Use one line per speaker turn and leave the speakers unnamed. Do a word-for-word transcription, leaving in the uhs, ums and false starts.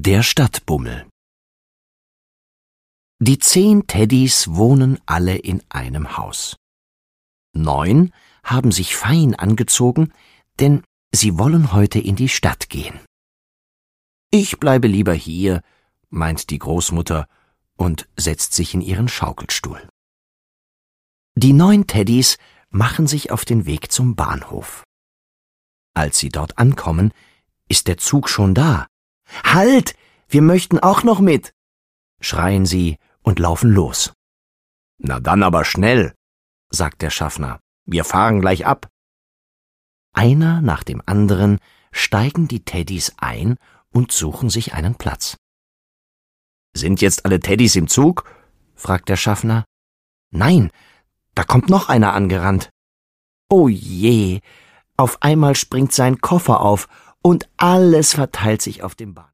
Der Stadtbummel. Die zehn Teddys wohnen alle in einem Haus. Neun haben sich fein angezogen, denn sie wollen heute in die Stadt gehen. »Ich bleibe lieber hier«, meint die Großmutter und setzt sich in ihren Schaukelstuhl. Die neun Teddys machen sich auf den Weg zum Bahnhof. Als sie dort ankommen, ist der Zug schon da. »Halt! Wir möchten auch noch mit!« schreien sie und laufen los. »Na dann aber schnell«, sagt der Schaffner. »Wir fahren gleich ab.« Einer nach dem anderen steigen die Teddys ein und suchen sich einen Platz. »Sind jetzt alle Teddys im Zug?« fragt der Schaffner. »Nein, da kommt noch einer angerannt.« »Oh je!« Auf einmal springt sein Koffer auf und alles verteilt sich auf dem Bahnhof.